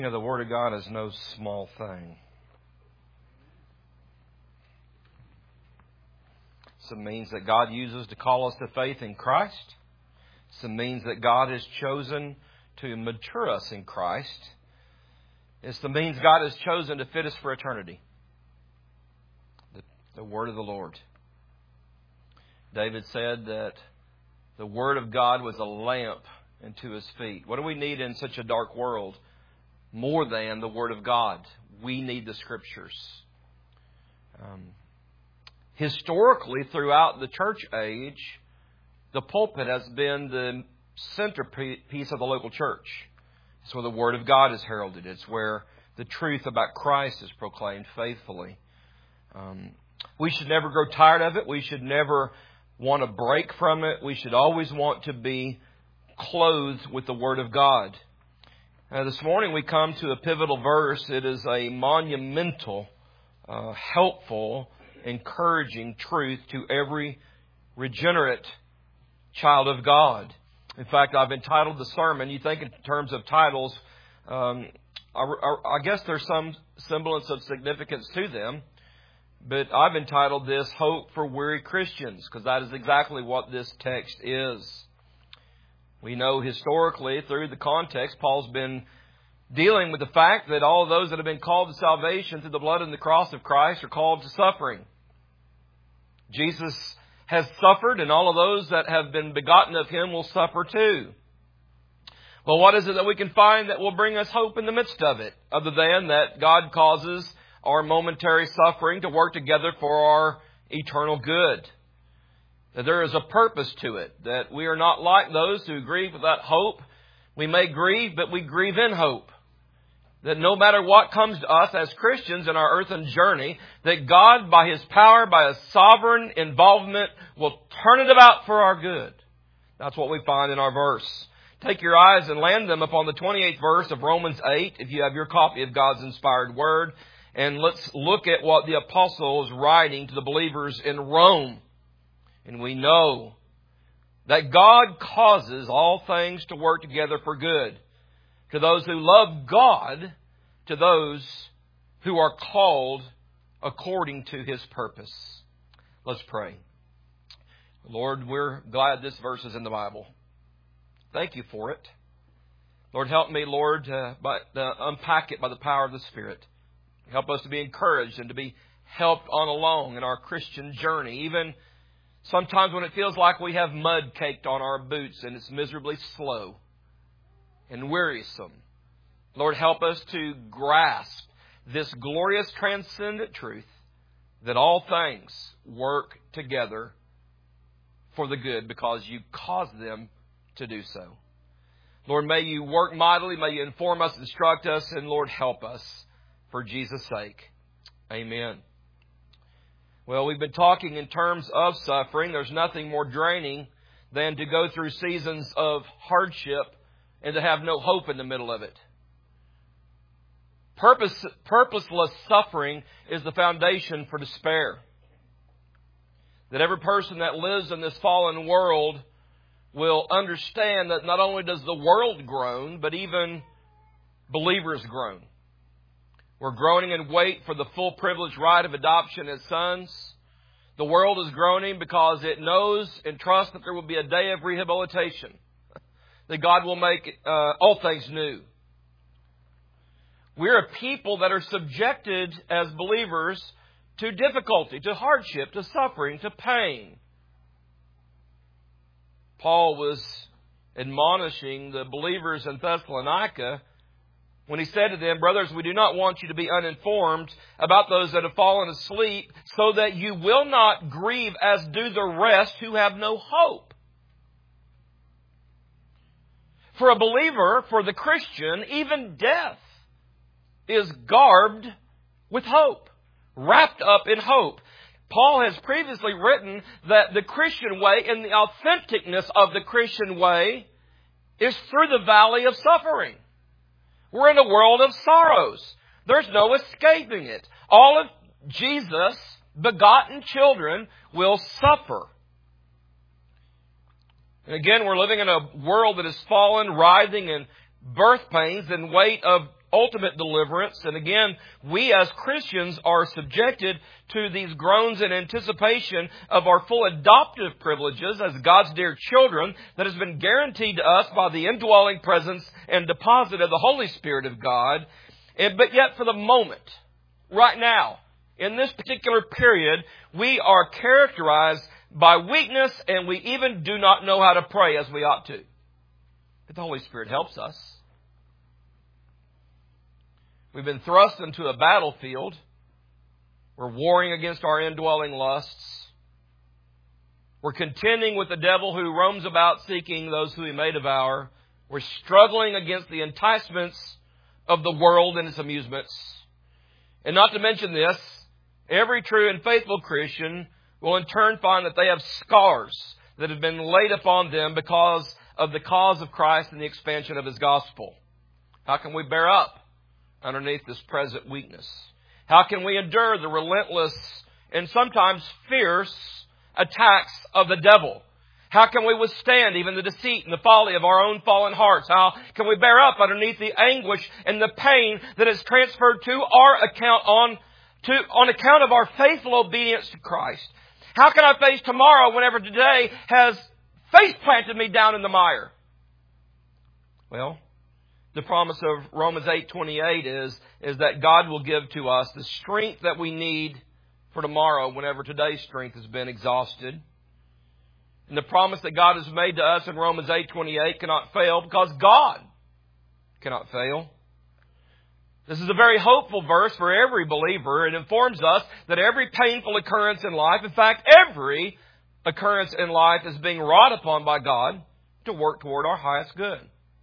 You know, the Word of God is no small thing. Some means that God uses to call us to faith in Christ. Some means that God has chosen to mature us in Christ. It's the means God has chosen to fit us for eternity. The Word of the Lord. David said that the Word of God was a lamp unto His feet. What do we need in such a dark world? More than the Word of God. We need the Scriptures. Historically, throughout the church age, the pulpit has been the centerpiece of the local church. It's where the Word of God is heralded. It's where the truth about Christ is proclaimed faithfully. We should never grow tired of it. We should never want to break from it. We should always want to be clothed with the Word of God. This morning we come to a pivotal verse. It is a monumental, helpful, encouraging truth to every regenerate child of God. In fact, I've entitled the sermon, you think in terms of titles, I guess there's some semblance of significance to them, but I've entitled this Hope for Weary Christians, because that is exactly what this text is. We know historically, through the context, Paul's been dealing with the fact that all of those that have been called to salvation through the blood and the cross of Christ are called to suffering. Jesus has suffered, and all of those that have been begotten of Him will suffer too. Well, what is it that we can find that will bring us hope in the midst of it, other than that God causes our momentary suffering to work together for our eternal good? That there is a purpose to it, that we are not like those who grieve without hope. We may grieve, but we grieve in hope. That no matter what comes to us as Christians in our earthen journey, that God, by His power, by His sovereign involvement, will turn it about for our good. That's what we find in our verse. Take your eyes and land them upon the 28th verse of Romans 8, if you have your copy of God's inspired Word. And let's look at what the apostle is writing to the believers in Rome. And we know that God causes all things to work together for good to those who love God, to those who are called according to His purpose. Let's pray. Lord, we're glad this verse is in the Bible. Thank You for it. Lord, help me, Lord, to unpack it by the power of the Spirit. Help us to be encouraged and to be helped on along in our Christian journey, even sometimes when it feels like we have mud caked on our boots and it's miserably slow and wearisome. Lord, help us to grasp this glorious transcendent truth that all things work together for the good because You cause them to do so. Lord, may You work mightily. May You inform us, instruct us, and Lord, help us for Jesus' sake. Amen. Well, we've been talking in terms of suffering. There's nothing more draining than to go through seasons of hardship and to have no hope in the middle of it. Purposeless suffering is the foundation for despair. That every person that lives in this fallen world will understand that not only does the world groan, but even believers groan. We're groaning in wait for the full privileged right of adoption as sons. The world is groaning because it knows and trusts that there will be a day of rehabilitation. That God will make all things new. We're a people that are subjected as believers to difficulty, to hardship, to suffering, to pain. Paul was admonishing the believers in Thessalonica when he said to them, brothers, we do not want you to be uninformed about those that have fallen asleep, so that you will not grieve as do the rest who have no hope. For a believer, for the Christian, even death is garbed with hope, wrapped up in hope. Paul has previously written that the Christian way and the authenticness of the Christian way is through the valley of suffering. We're in a world of sorrows. There's no escaping it. All of Jesus' begotten children will suffer. And again, we're living in a world that is fallen, writhing in birth pains and weight of ultimate deliverance. And again, we as Christians are subjected to these groans in anticipation of our full adoptive privileges as God's dear children that has been guaranteed to us by the indwelling presence and deposit of the Holy Spirit of God. But yet for the moment, right now, in this particular period, we are characterized by weakness, and we even do not know how to pray as we ought to. But the Holy Spirit helps us. We've been thrust into a battlefield. We're warring against our indwelling lusts. We're contending with the devil who roams about seeking those who he may devour. We're struggling against the enticements of the world and its amusements. And not to mention this, every true and faithful Christian will in turn find that they have scars that have been laid upon them because of the cause of Christ and the expansion of His gospel. How can we bear up underneath this present weakness? How can we endure the relentless and sometimes fierce attacks of the devil? How can we withstand even the deceit and the folly of our own fallen hearts? How can we bear up underneath the anguish and the pain that is transferred to our account on account of our faithful obedience to Christ? How can I face tomorrow whenever today has face planted me down in the mire? Well, the promise of Romans 8:28 is that God will give to us the strength that we need for tomorrow whenever today's strength has been exhausted. And the promise that God has made to us in Romans 8:28 cannot fail because God cannot fail. This is a very hopeful verse for every believer. It informs us that every painful occurrence in life, in fact, every occurrence in life is being wrought upon by God to work toward our highest good.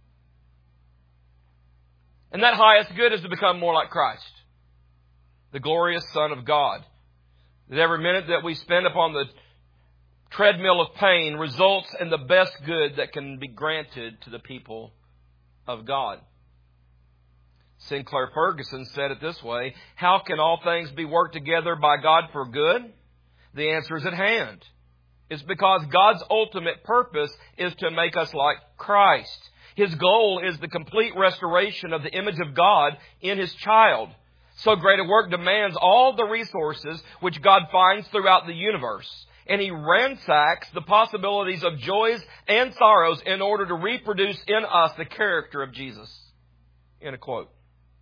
And that highest good is to become more like Christ, the glorious Son of God. That every minute that we spend upon the treadmill of pain results in the best good that can be granted to the people of God. Sinclair Ferguson said it this way: how can all things be worked together by God for good? The answer is at hand. It's because God's ultimate purpose is to make us like Christ. His goal is the complete restoration of the image of God in His child. So great a work demands all the resources which God finds throughout the universe. And He ransacks the possibilities of joys and sorrows in order to reproduce in us the character of Jesus. End of quote.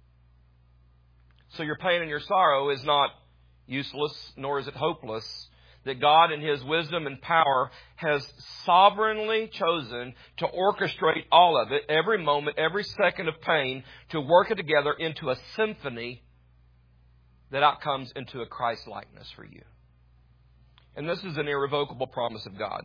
So your pain and your sorrow is not useless, nor is it hopeless. That God in His wisdom and power has sovereignly chosen to orchestrate all of it, every moment, every second of pain, to work it together into a symphony that outcomes into a Christ-likeness for you. And this is an irrevocable promise of God.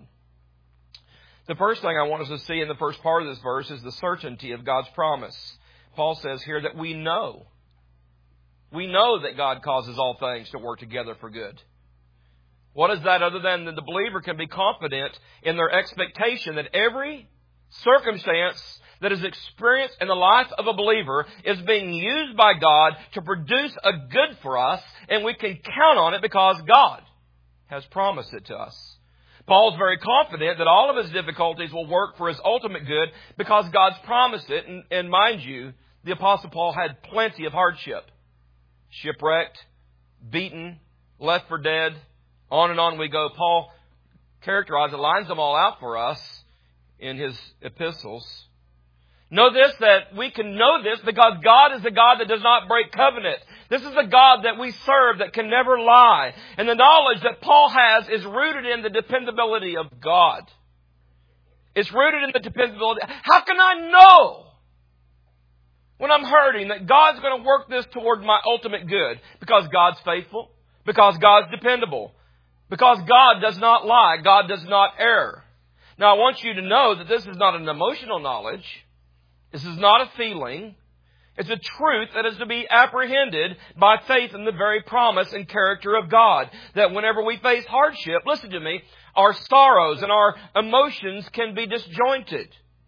The first thing I want us to see in the first part of this verse is the certainty of God's promise. Paul says here that we know. We know that God causes all things to work together for good. What is that other than that the believer can be confident in their expectation that every circumstance that is experienced in the life of a believer is being used by God to produce a good for us, and we can count on it because God has promised it to us. Paul's very confident that all of his difficulties will work for his ultimate good because God's promised it. And mind you, the Apostle Paul had plenty of hardship. Shipwrecked, beaten, left for dead, on we go. Paul characterizes, lines them all out for us in his epistles. Know this, that we can know this because God is a God that does not break covenant. This is a God that we serve that can never lie. And the knowledge that Paul has is rooted in the dependability of God. It's rooted in the dependability. How can I know when I'm hurting that God's going to work this toward my ultimate good? Because God's faithful. Because God's dependable. Because God does not lie. God does not err. Now I want you to know that this is not an emotional knowledge. This is not a feeling. It's a truth that is to be apprehended by faith in the very promise and character of God. That whenever we face hardship, listen to me, our sorrows and our emotions can be disjointed.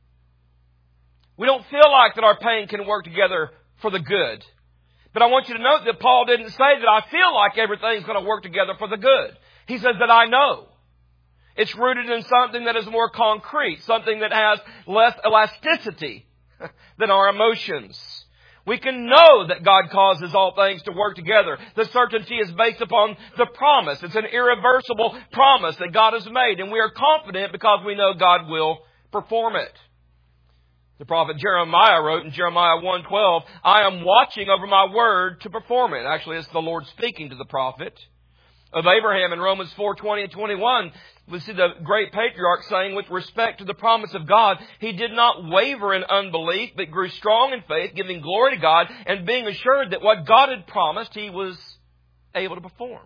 We don't feel like that our pain can work together for the good. But I want you to note that Paul didn't say that I feel like everything's going to work together for the good. He says that I know. It's rooted in something that is more concrete, something that has less elasticity than our emotions. We can know that God causes all things to work together. The certainty is based upon the promise. It's an irreversible promise that God has made, and we are confident because we know God will perform it. The prophet Jeremiah wrote in Jeremiah 1:12, I am watching over my word to perform it. Actually, it's the Lord speaking to the prophet. Of Abraham in Romans 4:20 and 21, we see the great patriarch saying with respect to the promise of God, he did not waver in unbelief, but grew strong in faith, giving glory to God, and being assured that what God had promised, he was able to perform.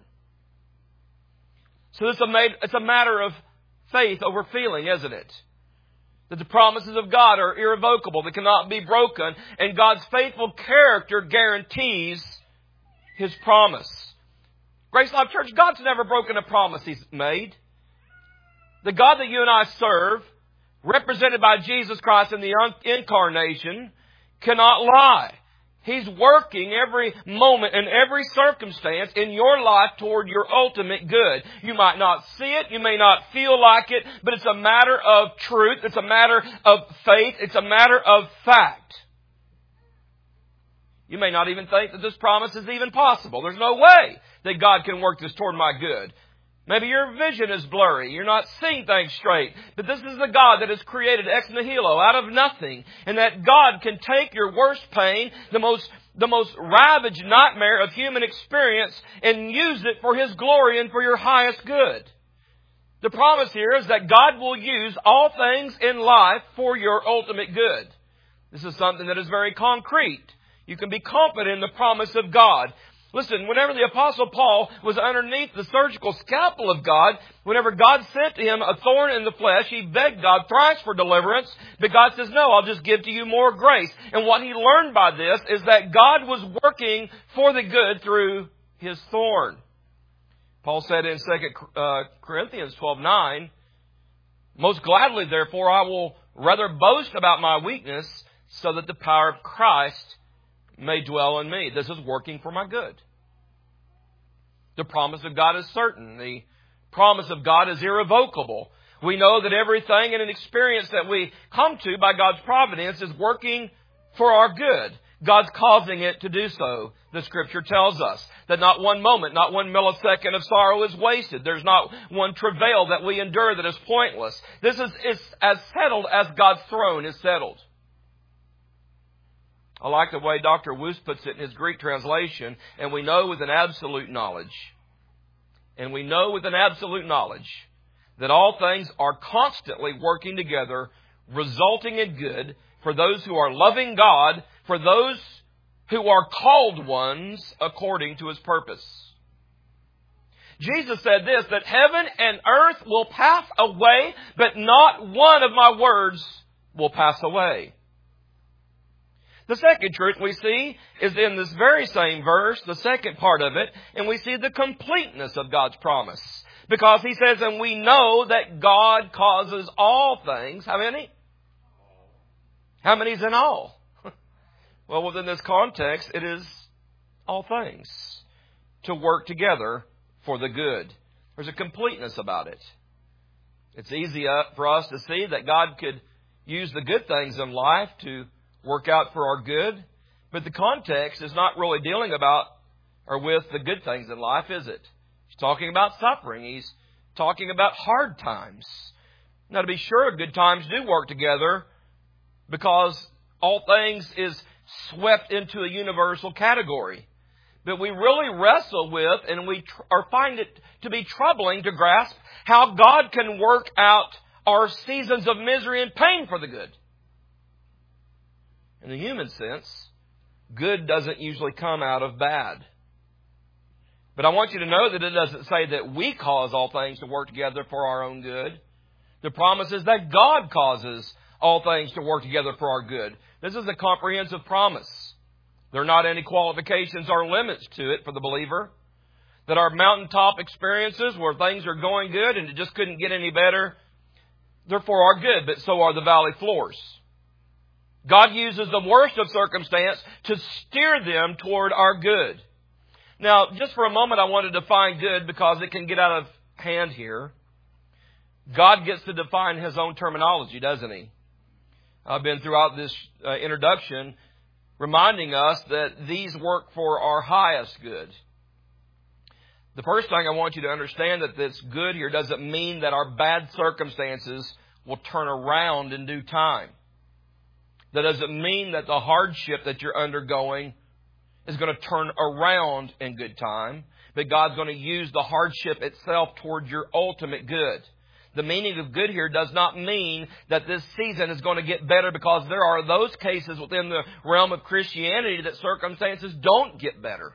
So it's a matter of faith over feeling, isn't it? That the promises of God are irrevocable, they cannot be broken, and God's faithful character guarantees His promise. Grace Life Church, God's never broken a promise He's made. The God that you and I serve, represented by Jesus Christ in the incarnation, cannot lie. He's working every moment and every circumstance in your life toward your ultimate good. You might not see it, you may not feel like it, but it's a matter of truth, it's a matter of faith, it's a matter of fact. You may not even think that this promise is even possible. There's no way that God can work this toward my good. Maybe your vision is blurry. You're not seeing things straight. But this is the God that has created ex nihilo, out of nothing. And that God can take your worst pain, the most ravaged nightmare of human experience, and use it for His glory and for your highest good. The promise here is that God will use all things in life for your ultimate good. This is something that is very concrete. You can be confident in the promise of God. Listen, whenever the Apostle Paul was underneath the surgical scalpel of God, whenever God sent to him a thorn in the flesh, he begged God thrice for deliverance. But God says, no, I'll just give to you more grace. And what he learned by this is that God was working for the good through his thorn. Paul said in 2 Corinthians 12:9, most gladly, therefore, I will rather boast about my weakness so that the power of Christ may dwell in me. This is working for my good. The promise of God is certain. The promise of God is irrevocable. We know that everything in an experience that we come to by God's providence is working for our good. God's causing it to do so. The Scripture tells us that not one moment, not one millisecond of sorrow is wasted. There's not one travail that we endure that is pointless. This is as settled as God's throne is settled. I like the way Dr. Wuest puts it in his Greek translation, and we know with an absolute knowledge, that all things are constantly working together, resulting in good for those who are loving God, for those who are called ones according to His purpose. Jesus said this, that heaven and earth will pass away, but not one of my words will pass away. The second truth we see is in this very same verse, the second part of it, and we see the completeness of God's promise. Because He says, and we know that God causes all things. How many? How many is in all? Well, within this context, it is all things to work together for the good. There's a completeness about it. It's easy for us to see that God could use the good things in life to work out for our good. But the context is not really dealing about or with the good things in life, is it? He's talking about suffering. He's talking about hard times. Now, to be sure, good times do work together because all things is swept into a universal category. But we really wrestle with and we find it to be troubling to grasp how God can work out our seasons of misery and pain for the good. In the human sense, good doesn't usually come out of bad. But I want you to know that it doesn't say that we cause all things to work together for our own good. The promise is that God causes all things to work together for our good. This is a comprehensive promise. There are not any qualifications or limits to it for the believer. That our mountaintop experiences where things are going good and it just couldn't get any better, they're for our good, but so are the valley floors. God uses the worst of circumstance to steer them toward our good. Now, just for a moment, I want to define good because it can get out of hand here. God gets to define His own terminology, doesn't He? I've been throughout this introduction reminding us that these work for our highest good. The first thing I want you to understand that this good here doesn't mean that our bad circumstances will turn around in due time. That doesn't mean that the hardship that you're undergoing is going to turn around in good time. But God's going to use the hardship itself toward your ultimate good. The meaning of good here does not mean that this season is going to get better, because there are those cases within the realm of Christianity that circumstances don't get better.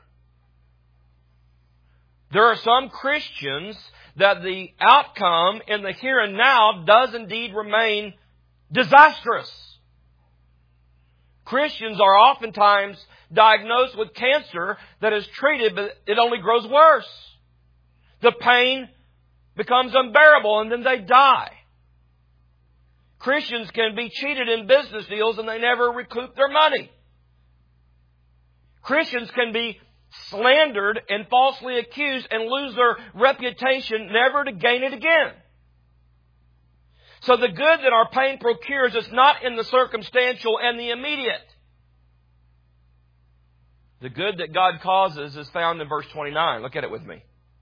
There are some Christians that the outcome in the here and now does indeed remain disastrous. Christians are oftentimes diagnosed with cancer that is treated, but it only grows worse. The pain becomes unbearable and then they die. Christians can be cheated in business deals and they never recoup their money. Christians can be slandered and falsely accused and lose their reputation, never to gain it again. So the good that our pain procures is not in the circumstantial and the immediate. The good that God causes is found in verse 29. Look at it with me.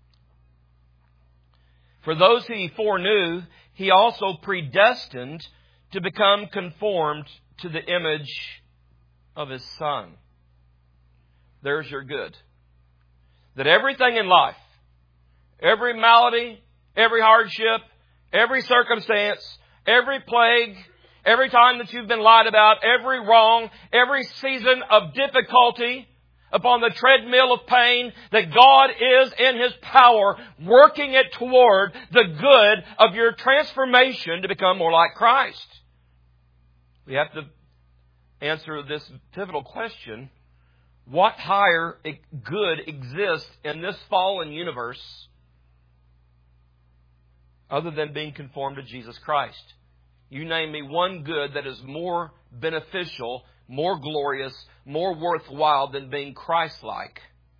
For those who He foreknew, He also predestined to become conformed to the image of His Son. There's your good. That everything in life, every malady, every hardship, every circumstance, every plague, every time that you've been lied about, every wrong, every season of difficulty upon the treadmill of pain, that God is in His power working it toward the good of your transformation to become more like Christ. We have to answer this pivotal question. What higher good exists in this fallen universe other than being conformed to Jesus Christ? You name me one good that is more beneficial, more glorious, more worthwhile than being Christ-like.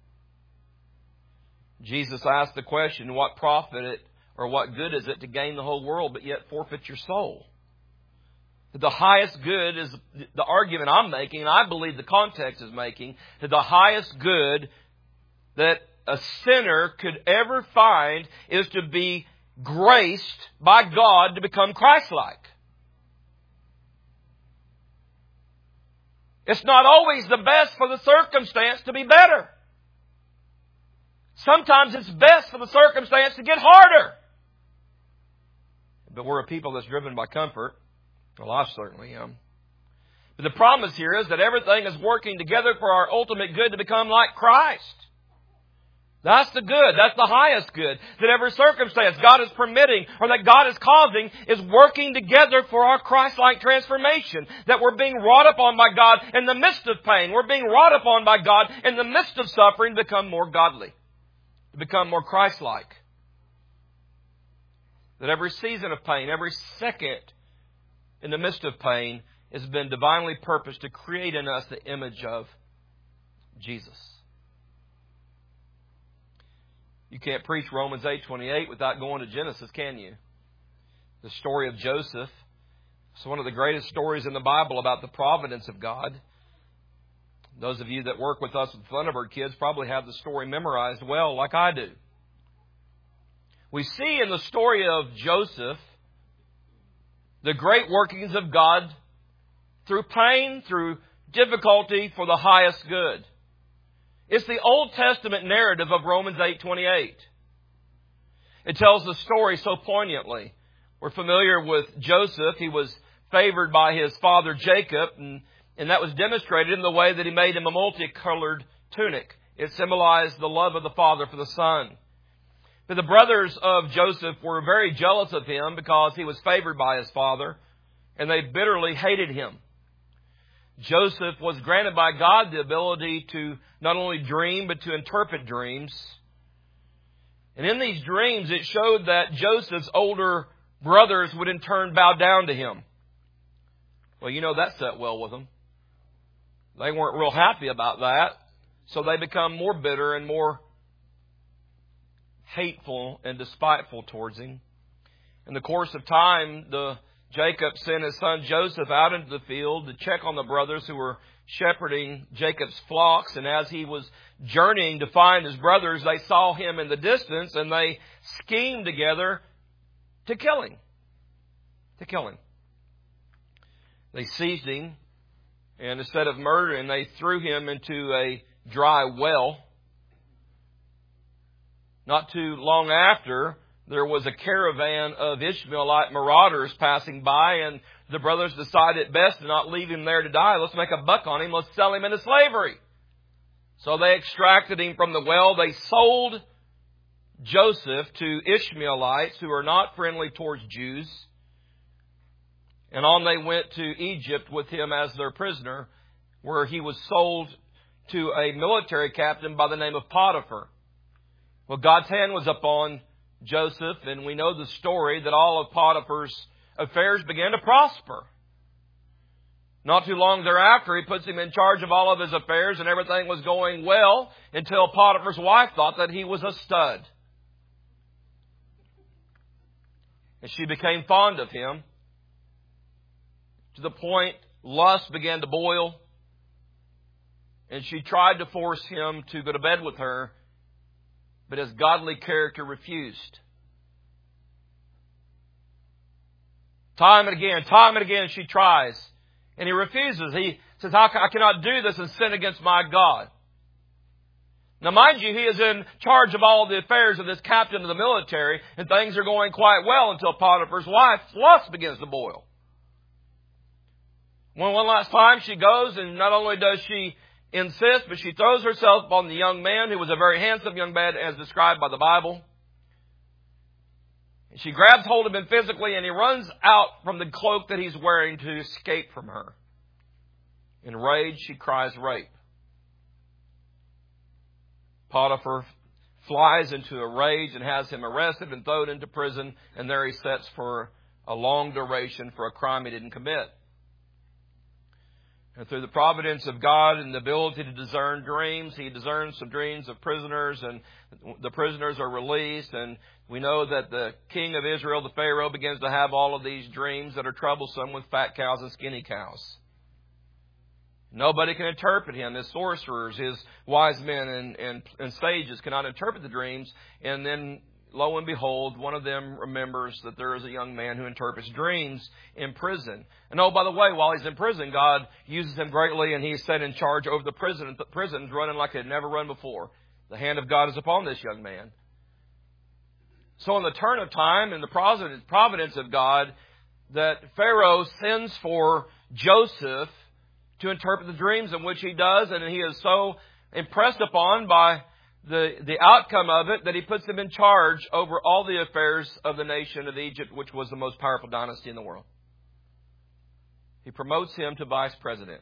Jesus asked the question, what profit it or what good is it to gain the whole world but yet forfeit your soul? The highest good is the argument I'm making, and I believe the context is making, that the highest good that a sinner could ever find is to be graced by God to become Christ-like. It's not always the best for the circumstance to be better. Sometimes it's best for the circumstance to get harder. But we're a people that's driven by comfort. Well, I certainly am. But the promise here is that everything is working together for our ultimate good to become like Christ. That's the good. That's the highest good. That every circumstance God is permitting or that God is causing is working together for our Christ-like transformation. That we're being wrought upon by God in the midst of pain. We're being wrought upon by God in the midst of suffering to become more godly. To become more Christ-like. That every season of pain, every second in the midst of pain has been divinely purposed to create in us the image of Jesus. You can't preach Romans 8:28 without going to Genesis, can you? The story of Joseph. It's one of the greatest stories in the Bible about the providence of God. Those of you that work with us with Thunderbird Kids probably have the story memorized well, like I do. We see in the story of Joseph the great workings of God through pain, through difficulty, for the highest good. It's the Old Testament narrative of Romans 8:28. It tells the story so poignantly. We're familiar with Joseph. He was favored by his father Jacob, and that was demonstrated in the way that he made him a multicolored tunic. It symbolized the love of the father for the son. But the brothers of Joseph were very jealous of him because he was favored by his father, and they bitterly hated him. Joseph was granted by God the ability to not only dream, but to interpret dreams. And in these dreams, it showed that Joseph's older brothers would in turn bow down to him. Well, you know that set well with them. They weren't real happy about that, so they become more bitter and more hateful and despiteful towards him. In the course of time, Jacob sent his son Joseph out into the field to check on the brothers who were shepherding Jacob's flocks, and as he was journeying to find his brothers, they saw him in the distance, and they schemed together to kill him. They seized him, and instead of murdering, they threw him into a dry well. Not too long after, there was a caravan of Ishmaelite marauders passing by, and the brothers decided it best to not leave him there to die. Let's make a buck on him. Let's sell him into slavery. So they extracted him from the well. They sold Joseph to Ishmaelites who are not friendly towards Jews. And on they went to Egypt with him as their prisoner, where he was sold to a military captain by the name of Potiphar. Well, God's hand was upon Joseph, and we know the story that all of Potiphar's affairs began to prosper. Not too long thereafter, he puts him in charge of all of his affairs, and everything was going well until Potiphar's wife thought that he was a stud. And she became fond of him, to the point lust began to boil, and she tried to force him to go to bed with her, but his godly character refused. Time and again she tries, and he refuses. He says, I cannot do this and sin against my God. Now, mind you, he is in charge of all the affairs of this captain of the military, and things are going quite well until Potiphar's wife's lust begins to boil. One last time she goes, and not only does she insist, but she throws herself upon the young man, who was a very handsome young man as described by the Bible. She grabs hold of him physically, and he runs out from the cloak that he's wearing to escape from her. In rage, she cries rape. Potiphar flies into a rage and has him arrested and thrown into prison, and there he sits for a long duration for a crime he didn't commit. And through the providence of God and the ability to discern dreams, he discerns some dreams of prisoners, and the prisoners are released. And we know that the king of Israel, the Pharaoh, begins to have all of these dreams that are troublesome with fat cows and skinny cows. Nobody can interpret him. His sorcerers, his wise men and sages cannot interpret the dreams. And then, lo and behold, one of them remembers that there is a young man who interprets dreams in prison. And oh, by the way, while he's in prison, God uses him greatly, and he's set in charge over the prison. The prison's running like it had never run before. The hand of God is upon this young man. So in the turn of time and the providence of God, that Pharaoh sends for Joseph to interpret the dreams, in which he does, and he is so impressed upon by the outcome of it that he puts him in charge over all the affairs of the nation of Egypt, which was the most powerful dynasty in the world. He promotes him to vice president.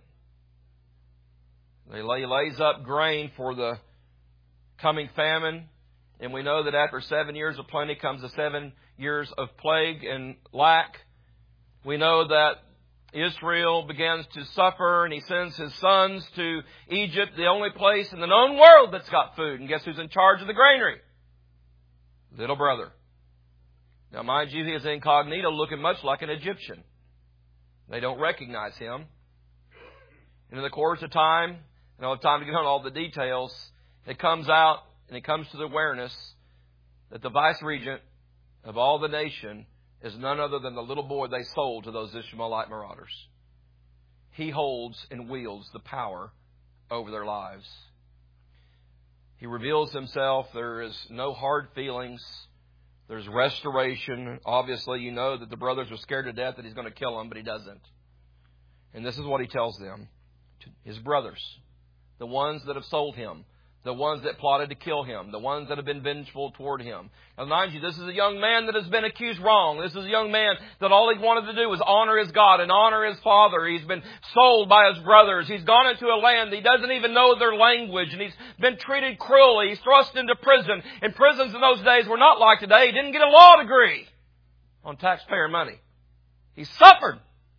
He lays up grain for the coming famine, and we know that after 7 years of plenty comes the 7 years of plague and lack. We know that Israel begins to suffer, and he sends his sons to Egypt, the only place in the known world that's got food. And guess who's in charge of the granary? Little brother. Now, mind you, he is incognito, looking much like an Egyptian. They don't recognize him. And in the course of time, I don't have time to get on all the details, it comes out, and it comes to the awareness that the vice regent of all the nation is none other than the little boy they sold to those Ishmaelite marauders. He holds and wields the power over their lives. He reveals himself. There is no hard feelings. There's restoration. Obviously, you know that the brothers are scared to death that he's going to kill them, but he doesn't. And this is what he tells them. His brothers, the ones that have sold him, the ones that plotted to kill him, the ones that have been vengeful toward him. Now, mind you, this is a young man that has been accused wrong. This is a young man that all he wanted to do was honor his God and honor his father. He's been sold by his brothers. He's gone into a land he doesn't even know their language, and he's been treated cruelly. He's thrust into prison. And prisons in those days were not like today. He didn't get a law degree on taxpayer money. He suffered.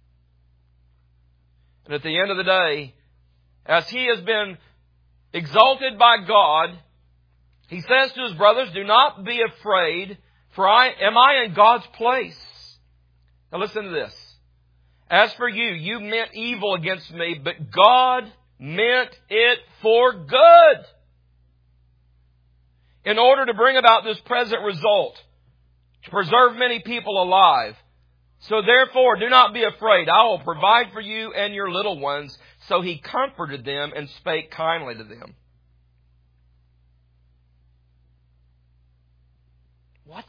And at the end of the day, as he has been exalted by God, he says to his brothers, do not be afraid, for am I in God's place? Now listen to this. As for you, you meant evil against me, but God meant it for good, in order to bring about this present result, to preserve many people alive. So therefore, do not be afraid. I will provide for you and your little ones. So he comforted them and spake kindly to them. What?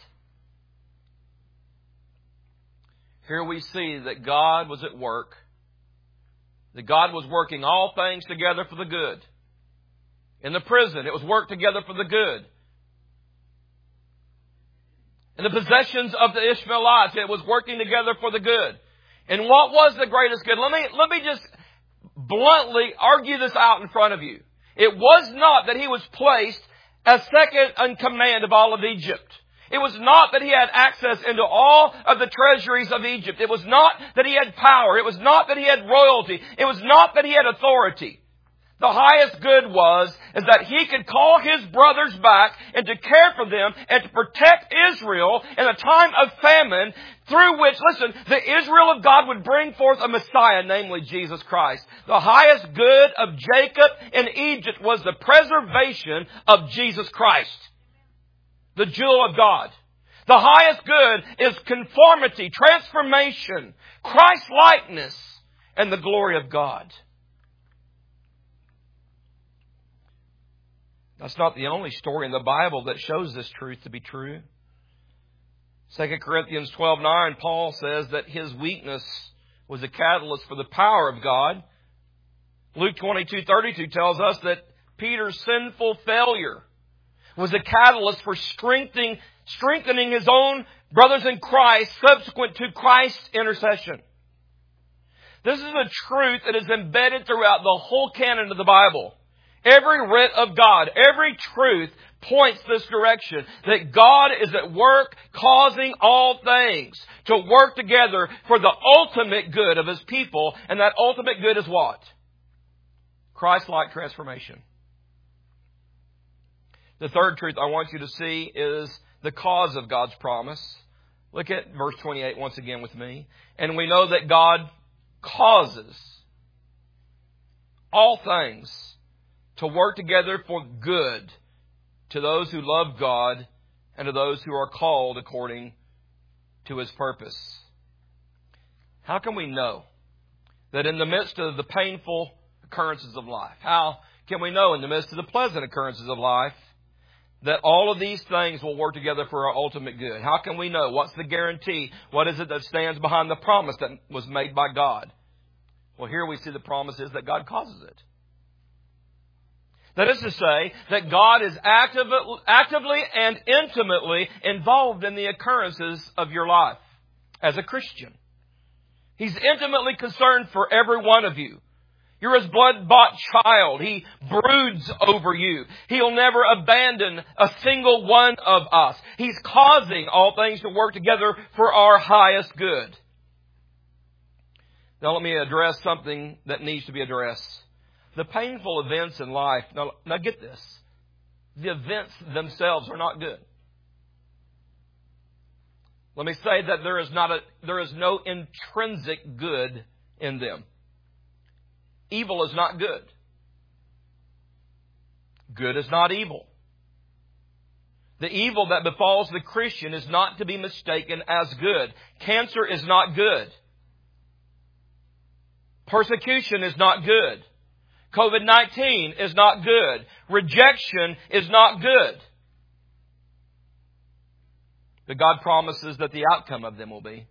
Here we see that God was at work, that God was working all things together for the good. In the prison, it was worked together for the good. In the possessions of the Ishmaelites, it was working together for the good. And what was the greatest good? Let me just bluntly argue this out in front of you. It was not that he was placed as second in command of all of Egypt. It was not that he had access into all of the treasuries of Egypt. It was not that he had power. It was not that he had royalty. It was not that he had authority. The highest good is that he could call his brothers back and to care for them and to protect Israel in a time of famine through which, listen, the Israel of God would bring forth a Messiah, namely Jesus Christ. The highest good of Jacob in Egypt was the preservation of Jesus Christ, the jewel of God. The highest good is conformity, transformation, Christ-likeness, and the glory of God. That's not the only story in the Bible that shows this truth to be true. 2 Corinthians 12:9, Paul says that his weakness was a catalyst for the power of God. Luke 22:32 tells us that Peter's sinful failure was a catalyst for strengthening his own brothers in Christ subsequent to Christ's intercession. This is a truth that is embedded throughout the whole canon of the Bible. Every writ of God, every truth points this direction, that God is at work causing all things to work together for the ultimate good of His people. And that ultimate good is what? Christ-like transformation. The third truth I want you to see is the cause of God's promise. Look at verse 28 once again with me. And we know that God causes all things to work together for good to those who love God and to those who are called according to His purpose. How can we know that in the midst of the painful occurrences of life, how can we know in the midst of the pleasant occurrences of life that all of these things will work together for our ultimate good? How can we know? What's the guarantee? What is it that stands behind the promise that was made by God? Well, here we see the promise is that God causes it. That is to say that God is actively and intimately involved in the occurrences of your life as a Christian. He's intimately concerned for every one of you. You're His blood-bought child. He broods over you. He'll never abandon a single one of us. He's causing all things to work together for our highest good. Now let me address something that needs to be addressed. The painful events in life, now get this, the events themselves are not good. Let me say that there is no intrinsic good in them. Evil is not good. Good is not evil. The evil that befalls the Christian is not to be mistaken as good. Cancer is not good. Persecution is not good. COVID-19 is not good. Rejection is not good. But God promises that the outcome of them will be.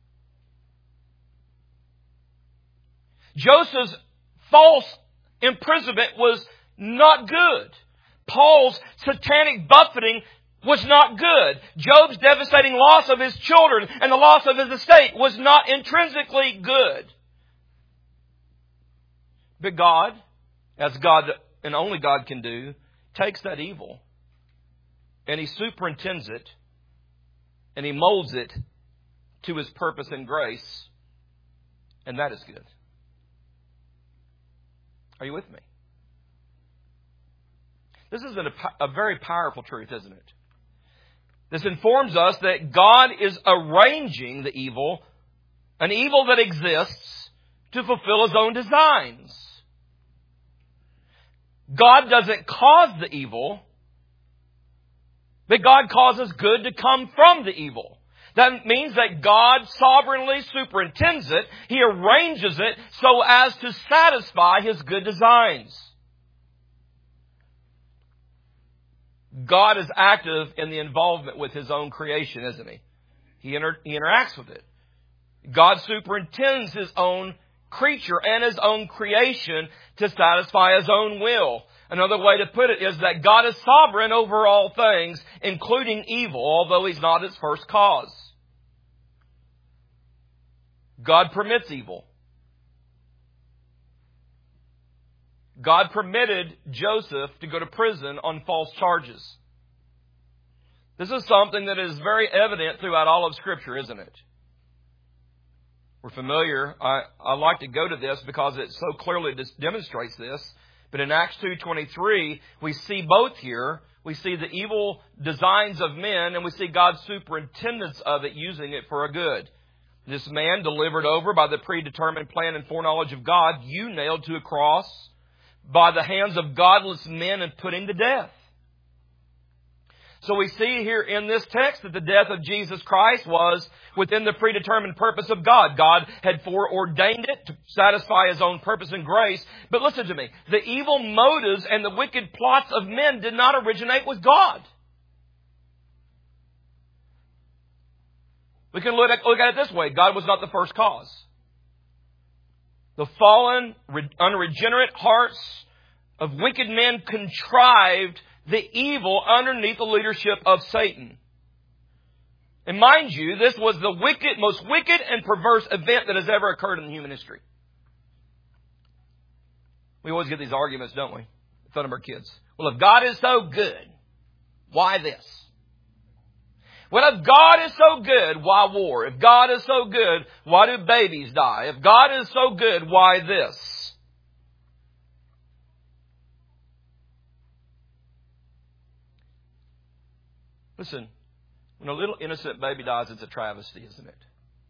Joseph's false imprisonment was not good. Paul's satanic buffeting was not good. Job's devastating loss of his children and the loss of his estate was not intrinsically good. But God, as God and only God can do, takes that evil and He superintends it and He molds it to His purpose and grace, and that is good. Are you with me? This is a very powerful truth, isn't it? This informs us that God is arranging the evil An evil that exists to fulfill His own designs. God doesn't cause the evil, but God causes good to come from the evil. That means that God sovereignly superintends it. He arranges it so as to satisfy His good designs. God is active in the involvement with His own creation, isn't He? He interacts with it. God superintends His own creature and His own creation to satisfy His own will. Another way to put it is that God is sovereign over all things, including evil, although He's not its first cause. God permits evil. God permitted Joseph to go to prison on false charges. This is something that is very evident throughout all of Scripture, isn't it? We're familiar. I like to go to this because it so clearly demonstrates this. But in Acts 2:23, we see both here. We see the evil designs of men, and we see God's superintendence of it, using it for a good. This man, delivered over by the predetermined plan and foreknowledge of God, you nailed to a cross by the hands of godless men and put him to death. So we see here in this text that the death of Jesus Christ was within the predetermined purpose of God. God had foreordained it to satisfy His own purpose and grace. But listen to me. The evil motives and the wicked plots of men did not originate with God. We can look at it this way. God was not the first cause. The fallen, unregenerate hearts of wicked men contrived the evil underneath the leadership of Satan. And mind you, this was the most wicked and perverse event that has ever occurred in human history. We always get these arguments, don't we? In front of our kids. Well, if God is so good, why this? Well, if God is so good, why war? If God is so good, why do babies die? If God is so good, why this? Listen, when a little innocent baby dies, it's a travesty, isn't it?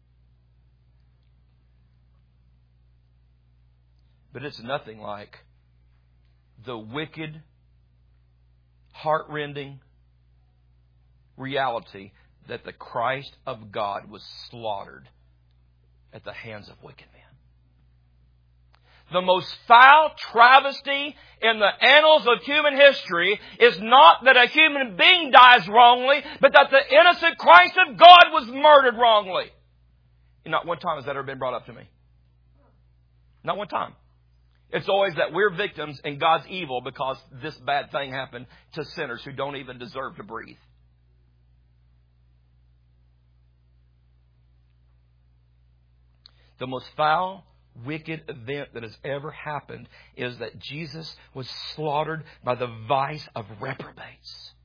But it's nothing like the wicked, heart-rending reality that the Christ of God was slaughtered at the hands of wicked men. The most foul travesty in the annals of human history is not that a human being dies wrongly, but that the innocent Christ of God was murdered wrongly. And not one time has that ever been brought up to me. Not one time. It's always that we're victims in God's evil because this bad thing happened to sinners who don't even deserve to breathe. The most foul, wicked event that has ever happened is that Jesus was slaughtered by the vice of reprobates.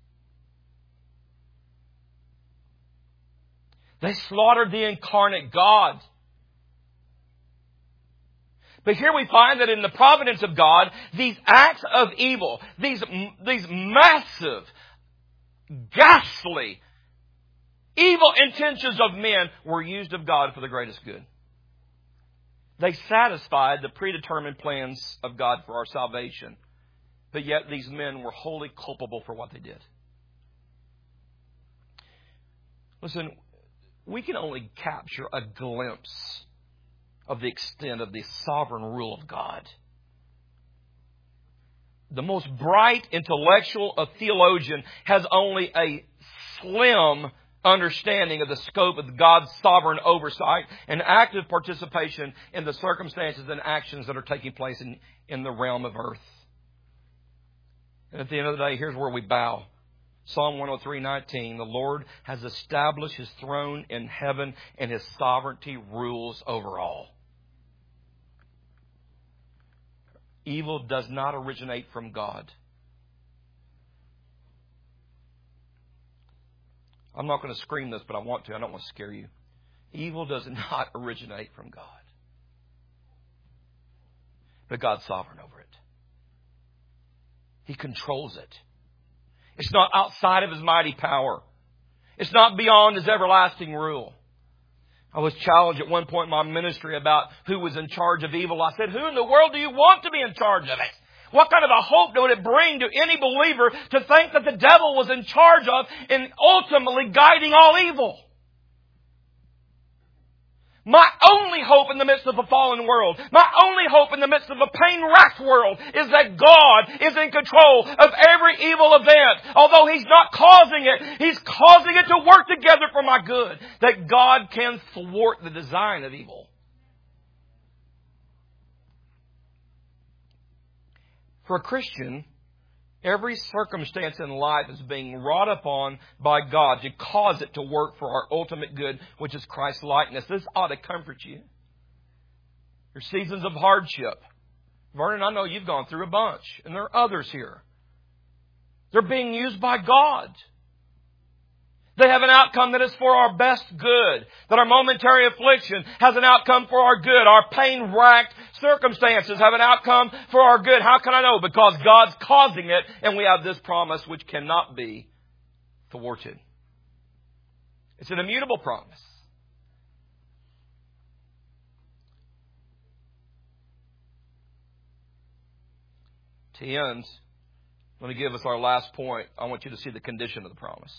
They slaughtered the incarnate God. But here we find that in the providence of God, these acts of evil, these massive, ghastly, evil intentions of men were used of God for the greatest good. They satisfied the predetermined plans of God for our salvation. But yet these men were wholly culpable for what they did. Listen, we can only capture a glimpse of the extent of the sovereign rule of God. The most bright intellectual theologian has only a slim understanding of the scope of God's sovereign oversight and active participation in the circumstances and actions that are taking place in the realm of earth. And at the end of the day, here's where we bow. Psalm 103:19, the Lord has established His throne in heaven and His sovereignty rules over all. Evil does not originate from God. I'm not going to scream this, but I want to. I don't want to scare you. Evil does not originate from God. But God's sovereign over it. He controls it. It's not outside of His mighty power. It's not beyond His everlasting rule. I was challenged at one point in my ministry about who was in charge of evil. I said, who in the world do you want to be in charge of it? What kind of a hope would it bring to any believer to think that the devil was in charge of and ultimately guiding all evil? My only hope in the midst of a fallen world, my only hope in the midst of a pain-racked world is that God is in control of every evil event. Although He's not causing it, He's causing it to work together for my good. That God can thwart the design of evil. For a Christian, every circumstance in life is being wrought upon by God to cause it to work for our ultimate good, which is Christ's likeness. This ought to comfort you. Your seasons of hardship. Vernon, I know you've gone through a bunch, and there are others here. They're being used by God. They have an outcome that is for our best good. That our momentary affliction has an outcome for our good. Our pain-racked circumstances have an outcome for our good. How can I know? Because God's causing it, and we have this promise which cannot be thwarted. It's an immutable promise. To end, let me give us our last point. I want you to see the condition of the promise.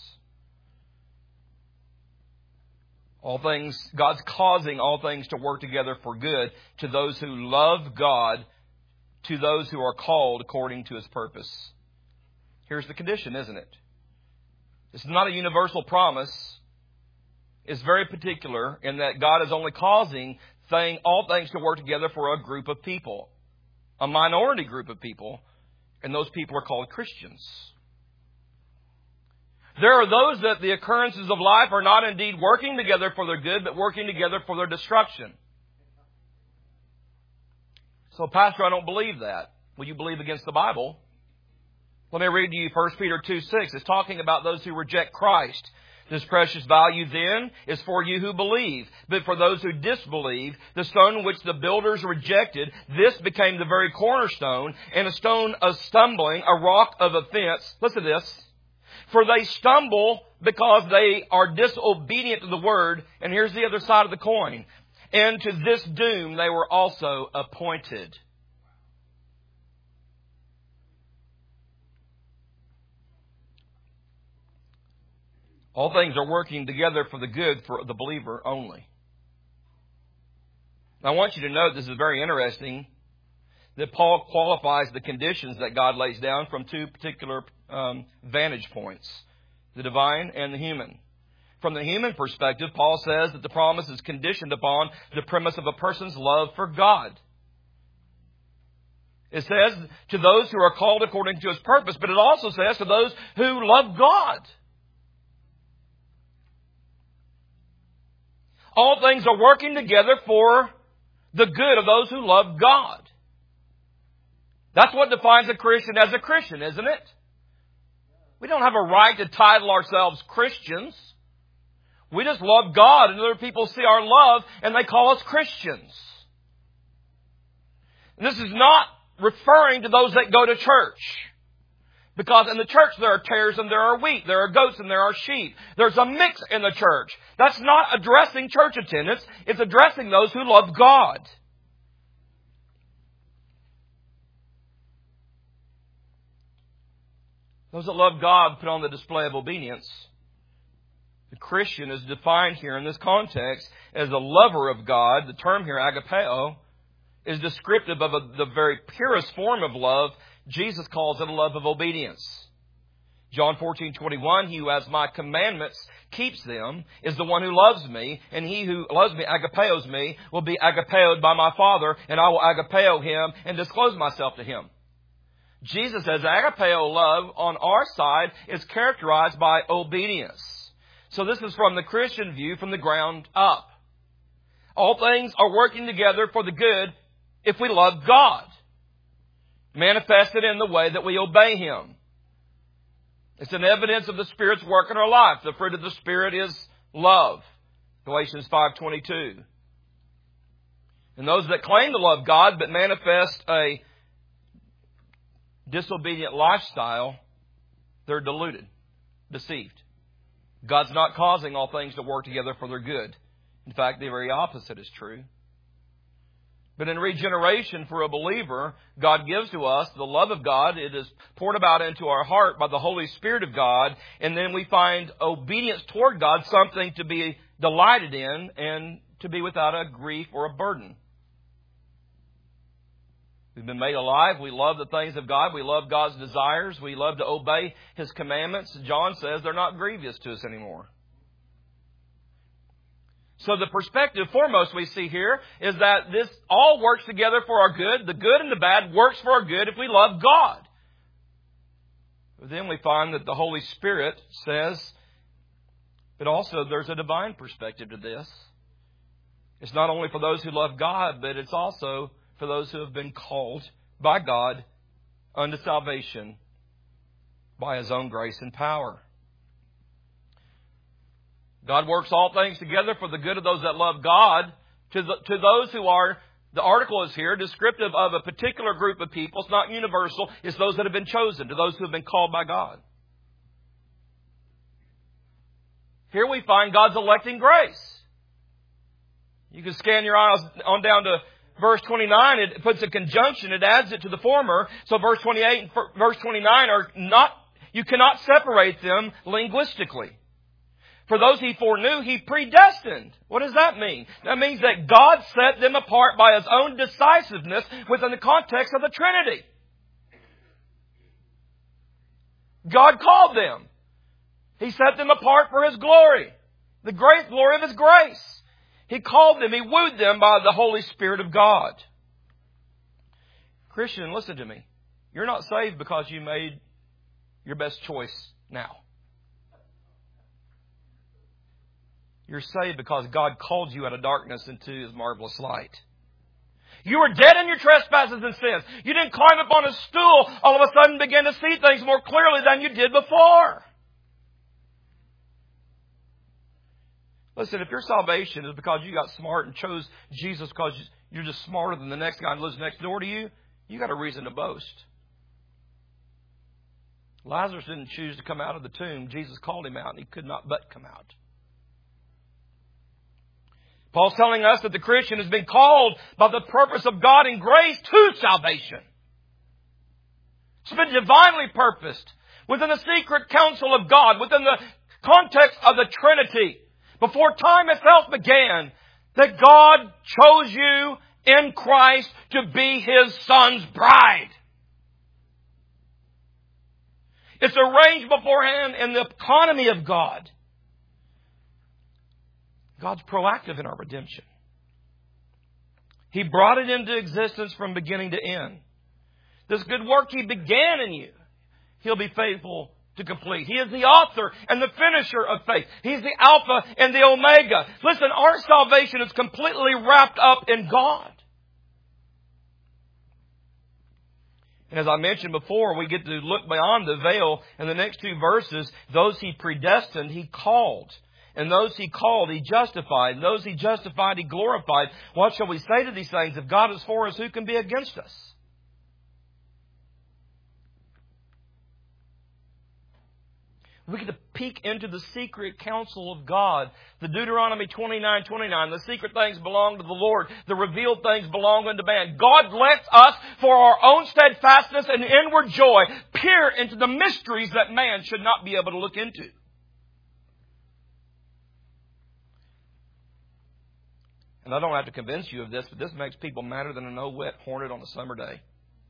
All things, God's causing all things to work together for good to those who love God, to those who are called according to His purpose. Here's the condition, isn't it? It's not a universal promise. It's very particular in that God is only causing all things to work together for a group of people, a minority group of people, and those people are called Christians. There are those that the occurrences of life are not indeed working together for their good, but working together for their destruction. So, Pastor, I don't believe that. Well, you believe against the Bible. Let me read to you 1 Peter 2:6. It's talking about those who reject Christ. This precious value then is for you who believe. But for those who disbelieve, the stone which the builders rejected, this became the very cornerstone, and a stone of stumbling, a rock of offense. Listen to this. For they stumble because they are disobedient to the word. And here's the other side of the coin. And to this doom they were also appointed. All things are working together for the good for the believer only. I want you to note, this is very interesting, that Paul qualifies the conditions that God lays down from two particular vantage points, the divine and the human. From the human perspective, Paul says that the promise is conditioned upon the premise of a person's love for God. It says to those who are called according to His purpose, but it also says to those who love God. All things are working together for the good of those who love God. That's what defines a Christian as a Christian, isn't it? We don't have a right to title ourselves Christians. We just love God, and other people see our love and they call us Christians. And this is not referring to those that go to church. Because in the church there are tares and there are wheat, there are goats and there are sheep. There's a mix in the church. That's not addressing church attendance. It's addressing those who love God. Those that love God put on the display of obedience. The Christian is defined here in this context as a lover of God. The term here, agapeo, is descriptive of the very purest form of love. Jesus calls it a love of obedience. John 14:21, he who has my commandments keeps them is the one who loves me, and he who loves me, agapeos me, will be agapeoed by my Father, and I will agapeo him and disclose myself to him. Jesus says agapeo love on our side is characterized by obedience. So this is from the Christian view from the ground up. All things are working together for the good if we love God. Manifested in the way that we obey Him. It's an evidence of the Spirit's work in our life. The fruit of the Spirit is love. Galatians 5:22. And those that claim to love God but manifest a disobedient lifestyle, they're deluded, deceived. God's not causing all things to work together for their good. In fact, the very opposite is true. But in regeneration for a believer, God gives to us the love of God. It is poured about into our heart by the Holy Spirit of God. And then we find obedience toward God something to be delighted in and to be without a grief or a burden. We've been made alive. We love the things of God. We love God's desires. We love to obey His commandments. John says they're not grievous to us anymore. So the perspective foremost we see here is that this all works together for our good. The good and the bad works for our good if we love God. But then we find that the Holy Spirit says, but also there's a divine perspective to this. It's not only for those who love God, but it's also for those who have been called by God unto salvation by His own grace and power. God works all things together for the good of those that love God. To those who are, the article is here, descriptive of a particular group of people. It's not universal. It's those that have been chosen, to those who have been called by God. Here we find God's electing grace. You can scan your eyes on down to verse 29. It puts a conjunction. It adds it to the former. So verse 28 and verse 29 are not, you cannot separate them linguistically. For those He foreknew, He predestined. What does that mean? That means that God set them apart by His own decisiveness within the context of the Trinity. God called them. He set them apart for His glory. The great glory of His grace. He called them. He wooed them by the Holy Spirit of God. Christian, listen to me. You're not saved because you made your best choice now. You're saved because God called you out of darkness into His marvelous light. You were dead in your trespasses and sins. You didn't climb up on a stool all of a sudden begin to see things more clearly than you did before. Listen, if your salvation is because you got smart and chose Jesus because you're just smarter than the next guy who lives next door to you, you got a reason to boast. Lazarus didn't choose to come out of the tomb. Jesus called him out and he could not but come out. Paul's telling us that the Christian has been called by the purpose of God in grace to salvation. It's been divinely purposed within the secret counsel of God, within the context of the Trinity. Before time itself began, that God chose you in Christ to be His Son's bride. It's arranged beforehand in the economy of God. God's proactive in our redemption. He brought it into existence from beginning to end. This good work He began in you, He'll be faithful to complete. He is the author and the finisher of faith. He's the Alpha and the Omega. Listen, our salvation is completely wrapped up in God. And as I mentioned before, we get to look beyond the veil in the next two verses. Those He predestined, He called. And those He called, He justified. And those He justified, He glorified. What shall we say to these things? If God is for us, who can be against us? We get to peek into the secret counsel of God. The Deuteronomy 29:29. The secret things belong to the Lord. The revealed things belong unto man. God lets us, for our own steadfastness and inward joy, peer into the mysteries that man should not be able to look into. And I don't have to convince you of this, but this makes people madder than an old wet hornet on a summer day.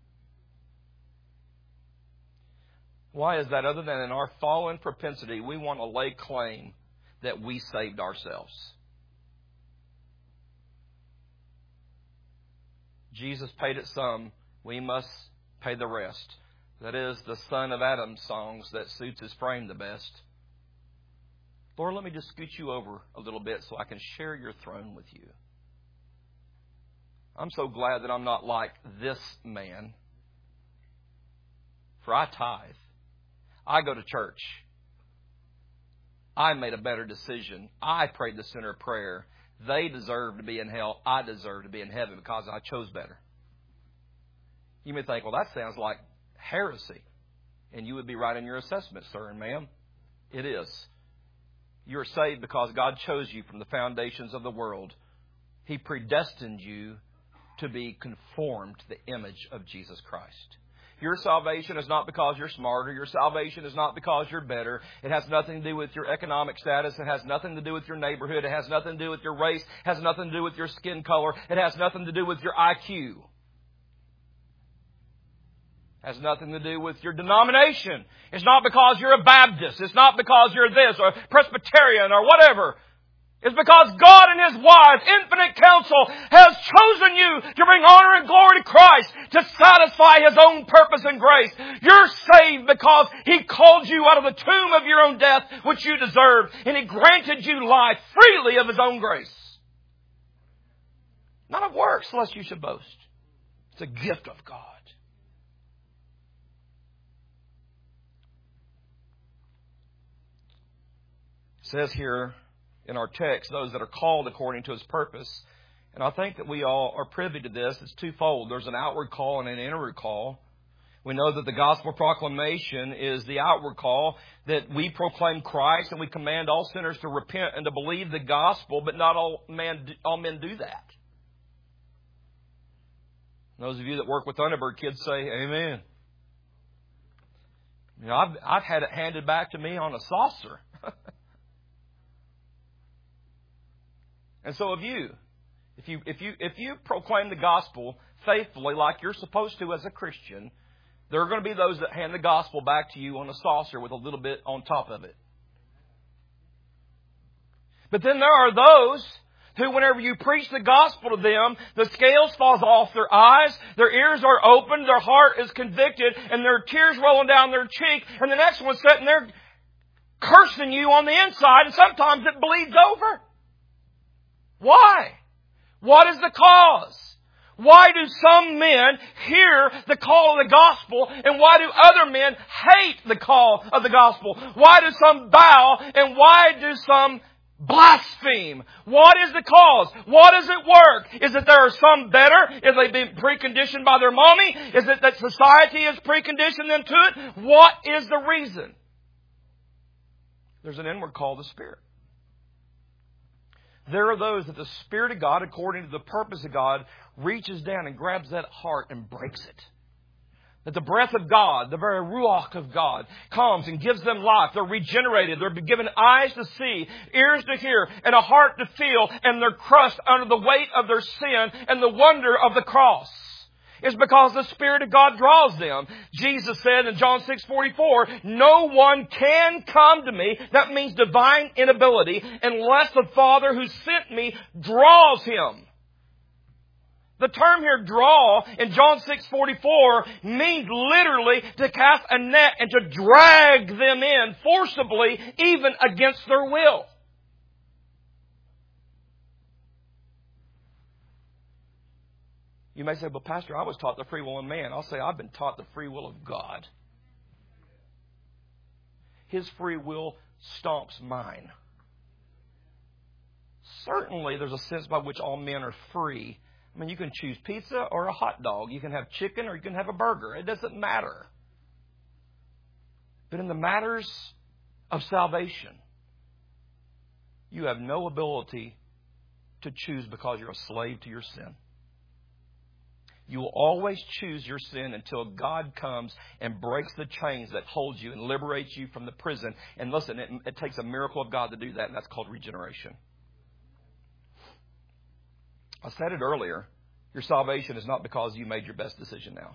Why is that? Other than in our fallen propensity, we want to lay claim that we saved ourselves. Jesus paid it some. We must pay the rest. That is the Son of Adam songs that suits his frame the best. Lord, let me just scoot you over a little bit so I can share your throne with you. I'm so glad that I'm not like this man. For I tithe. I go to church. I made a better decision. I prayed the sinner prayer. They deserve to be in hell. I deserve to be in heaven because I chose better. You may think, well, that sounds like heresy. And you would be right in your assessment, sir and ma'am. It is. You're saved because God chose you from the foundations of the world. He predestined you to be conformed to the image of Jesus Christ. Your salvation is not because you're smarter. Your salvation is not because you're better. It has nothing to do with your economic status. It has nothing to do with your neighborhood. It has nothing to do with your race. It has nothing to do with your skin color. It has nothing to do with your IQ. It has nothing to do with your denomination. It's not because you're a Baptist. It's not because you're this or Presbyterian or whatever. It's because God in His wise, infinite counsel has chosen you to bring honor and glory to Christ, to satisfy His own purpose and grace. You're saved because He called you out of the tomb of your own death, which you deserved, and He granted you life freely of His own grace. Not of works, lest you should boast. It's a gift of God. It says here in our text, those that are called according to His purpose. And I think that we all are privy to this. It's twofold. There's an outward call and an inward call. We know that the gospel proclamation is the outward call, that we proclaim Christ and we command all sinners to repent and to believe the gospel, but not all men do that. Those of you that work with Thunderbird kids say, amen. You know, I've had it handed back to me on a saucer. And so have you. If you proclaim the gospel faithfully like you're supposed to as a Christian, there are going to be those that hand the gospel back to you on a saucer with a little bit on top of it. But then there are those who, whenever you preach the gospel to them, the scales falls off their eyes, their ears are opened, their heart is convicted, and there are tears rolling down their cheek, and the next one's sitting there cursing you on the inside, and sometimes it bleeds over. Why? What is the cause? Why do some men hear the call of the gospel, and why do other men hate the call of the gospel? Why do some bow, and why do some blaspheme? What is the cause? What does it work? Is it there are some better? Is they been preconditioned by their mommy? Is it that society has preconditioned them to it? What is the reason? There's an inward call of the Spirit. There are those that the Spirit of God, according to the purpose of God, reaches down and grabs that heart and breaks it. That the breath of God, the very ruach of God, comes and gives them life. They're regenerated. They're given eyes to see, ears to hear, and a heart to feel, and they're crushed under the weight of their sin and the wonder of the cross. It's because the Spirit of God draws them. Jesus said in John 6:44, no one can come to me, that means divine inability, unless the Father who sent me draws him. The term here, draw, in John 6:44, means literally to cast a net and to drag them in forcibly, even against their will. You may say, well, Pastor, I was taught the free will of man. I'll say, I've been taught the free will of God. His free will stomps mine. Certainly, there's a sense by which all men are free. I mean, you can choose pizza or a hot dog. You can have chicken or you can have a burger. It doesn't matter. But in the matters of salvation, you have no ability to choose because you're a slave to your sin. You will always choose your sin until God comes and breaks the chains that hold you and liberates you from the prison. And listen, it takes a miracle of God to do that, and that's called regeneration. I said it earlier. Your salvation is not because you made your best decision now.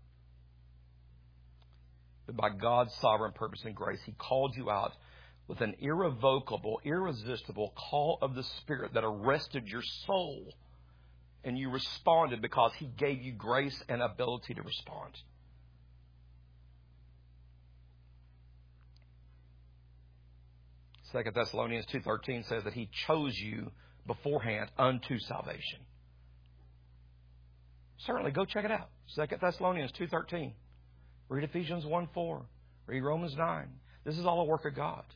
But by God's sovereign purpose and grace, He called you out with an irrevocable, irresistible call of the Spirit that arrested your soul. And you responded because He gave you grace and ability to respond. 2 Thessalonians 2:13 says that He chose you beforehand unto salvation. Certainly, go check it out. 2 Thessalonians 2:13. Read Ephesians 1:4. Read Romans 9. This is all a work of God.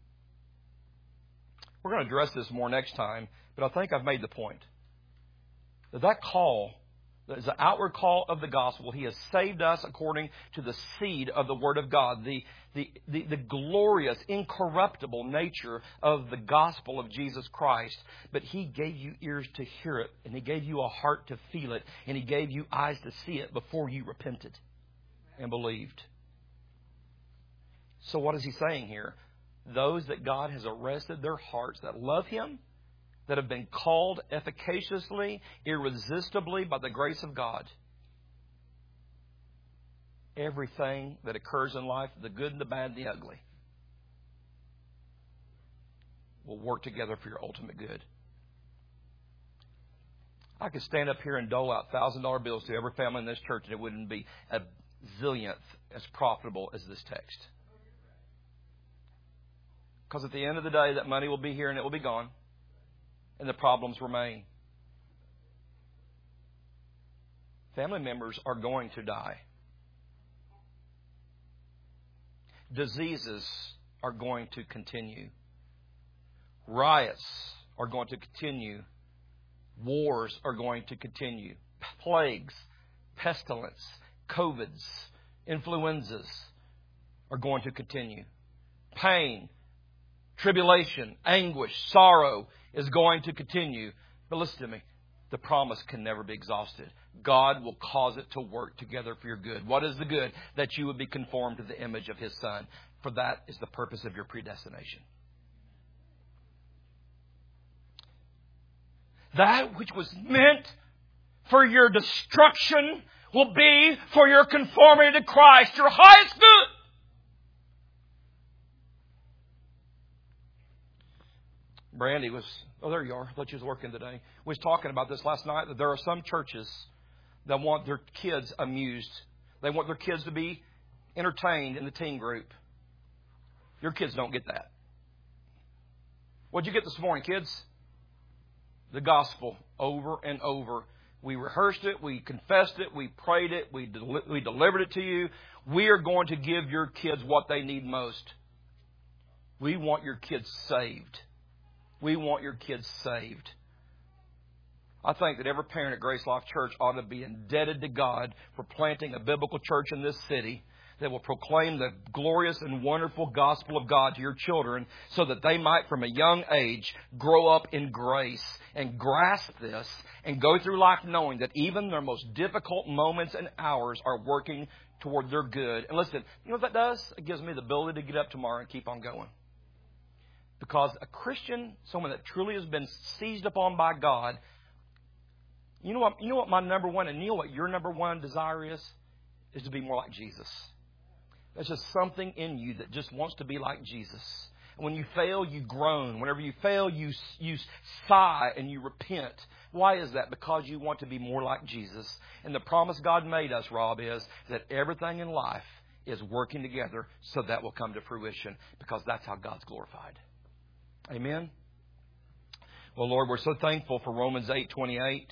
We're going to address this more next time, but I think I've made the point. That call There's the outward call of the gospel. He has saved us according to the seed of the Word of God, the glorious, incorruptible nature of the gospel of Jesus Christ. But He gave you ears to hear it, and He gave you a heart to feel it, and He gave you eyes to see it before you repented and believed. So what is He saying here? Those that God has arrested their hearts, that love Him, that have been called efficaciously, irresistibly by the grace of God. Everything that occurs in life, the good and the bad and the ugly, will work together for your ultimate good. I could stand up here and dole out $1,000 bills to every family in this church, and it wouldn't be a zillionth as profitable as this text. Because at the end of the day, that money will be here and it will be gone. And the problems remain. Family members are going to die. Diseases are going to continue. Riots are going to continue. Wars are going to continue. Plagues, pestilence, COVIDs, influenzas are going to continue. Pain, tribulation, anguish, sorrow is going to continue. But listen to me. The promise can never be exhausted. God will cause it to work together for your good. What is the good? That you would be conformed to the image of His Son. For that is the purpose of your predestination. That which was meant for your destruction will be for your conformity to Christ, your highest good. Brandy was, there you are. I thought you was working today. We was talking about this last night, that there are some churches that want their kids amused. They want their kids to be entertained in the teen group. Your kids don't get that. What'd you get this morning, kids? The gospel over and over. We rehearsed it. We confessed it. We prayed it. We delivered it to you. We are going to give your kids what they need most. We want your kids saved. We want your kids saved. I think that every parent at Grace Life Church ought to be indebted to God for planting a biblical church in this city that will proclaim the glorious and wonderful gospel of God to your children so that they might from a young age grow up in grace and grasp this and go through life knowing that even their most difficult moments and hours are working toward their good. And listen, you know what that does? It gives me the ability to get up tomorrow and keep on going. Because a Christian, someone that truly has been seized upon by God, you know what my number one, and you know what your number one desire is to be more like Jesus. There's just something in you that just wants to be like Jesus. And when you fail, you groan. Whenever you fail, you sigh and you repent. Why is that? Because you want to be more like Jesus. And the promise God made us, Rob, is that everything in life is working together so that will come to fruition, because that's how God's glorified. Amen. Well, Lord, we're so thankful for Romans 8:28.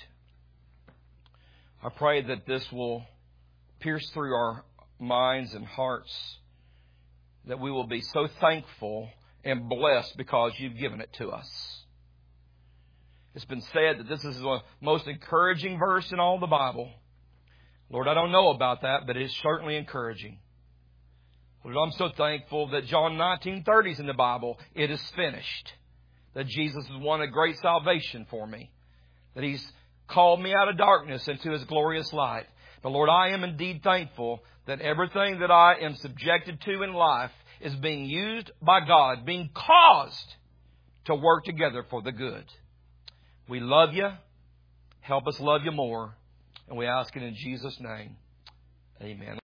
I pray that this will pierce through our minds and hearts, that we will be so thankful and blessed because you've given it to us. It's been said that this is the most encouraging verse in all the Bible. Lord, I don't know about that, but it is certainly encouraging. Lord, I'm so thankful that John 19:30 is in the Bible. It is finished. That Jesus has won a great salvation for me. That He's called me out of darkness into His glorious light. But Lord, I am indeed thankful that everything that I am subjected to in life is being used by God, being caused to work together for the good. We love you. Help us love you more. And we ask it in Jesus' name. Amen.